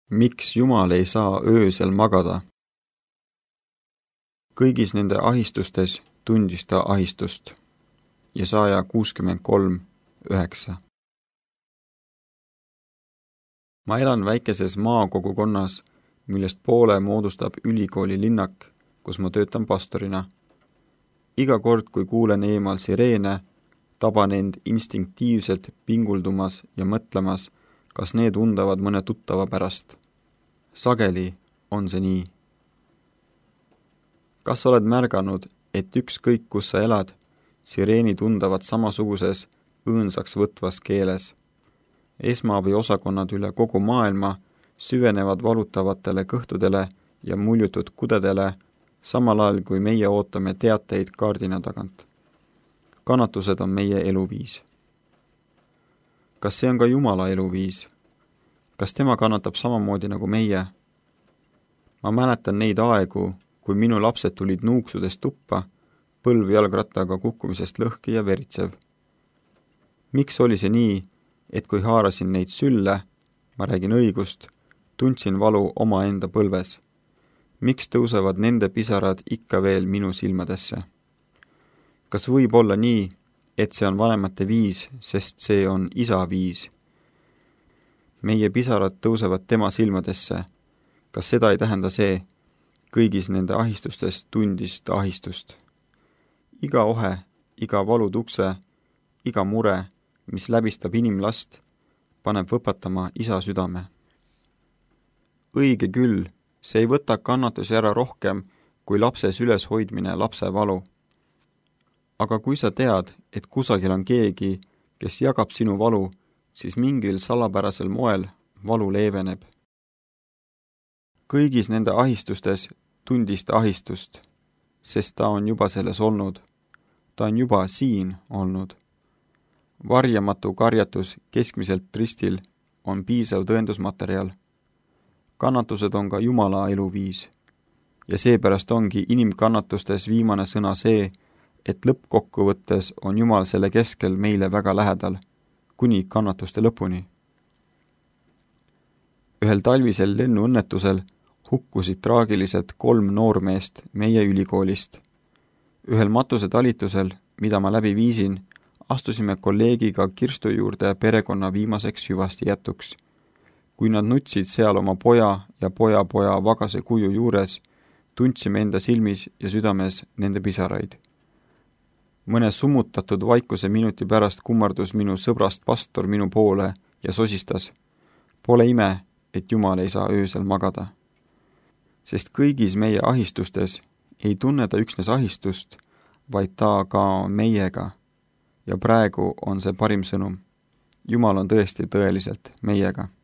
Miks Jumal ei saa öösel magada? Kõigis nende ahistustes tundis ta ahistust. Jesaja 63:9. Ma elan väikeses maakogukonnas, millest poole moodustab ülikooli linnak, kus ma töötan pastorina. Iga kord, kui kuulen eemal sireene, taban end instinktiivselt pinguldumas ja mõtlemas, kas need undavad mõne tuttava pärast. Sageli on see nii. Kas oled märganud, et ükskõik kus sa elad, sireenid undavad samasuguses õõnsaks võtvas keeles? Esmaabiosakonnad üle kogu maailma süvenevad valutavatele kõhtudele ja muljutud kudedele, samal ajal kui meie ootame teateid kaardina tagant. Kannatused on meie eluviis. Kas see on ka Jumala eluviis? Kas tema kannatab samamoodi nagu meie? Ma mäletan neid aegu, kui minu lapsed tulid nuuksudest tuppa, põlv jalgrattaga kukkumisest lõhki ja veritsev. Miks oli see nii, et kui haarasin neid sülle, ma räägin õigust, tundsin valu omaenda põlves? Miks tõusevad nende pisarad ikka veel minu silmadesse? Kas võib olla nii, et see on vanemate viis, sest see on isa viis? Meie pisarad tõusevad tema silmadesse. Kas seda ei tähenda see, kõigis nende ahistustes tundis ta ahistust? Iga ohe, iga valutukse, iga mure, mis läbistab inimlast, paneb võpatama isa südame. Õige küll, see ei võta kannatusi ära rohkem kui lapses üleshoidmine lapse valu. Aga kui sa tead, et kusagil on keegi, kes jagab sinu valu, siis mingil salapärasel moel valu leeveneb. Kõigis nende ahistustes tundis ta ahistust, sest ta on juba selles olnud. Ta on juba siin olnud. Varjamatu karjatus keskmiselt ristil on piisav tõendusmaterjal. Kannatused on ka Jumala eluviis. Ja seepärast ongi inimkannatustes viimane sõna see, et lõppkokkuvõttes on Jumal selle keskel meile väga lähedal, kuni kannatuste lõpuni. Ühel talvisel lennuõnnetusel hukkusid traagiliselt 3 noormeest meie ülikoolist. Ühel matusetalitusel, mida ma läbi viisin, astusime kolleegiga kirstu juurde perekonna viimaseks hüvasti jätuks. Kui nad nutsid seal oma poja ja poja vagase kuju juures, tundsime enda silmis ja südames nende pisaraid. Mõne summutatud vaikuse minuti pärast kummardus minu sõbrast pastor minu poole ja sosistas: "Pole ime, et Jumal ei saa öösel magada." Sest kõigis meie ahistustes ei tunne ta üksnes ahistust, vaid ta ka meiega. Ja praegu on see parim sõnum. Jumal on tõesti tõeliselt meiega.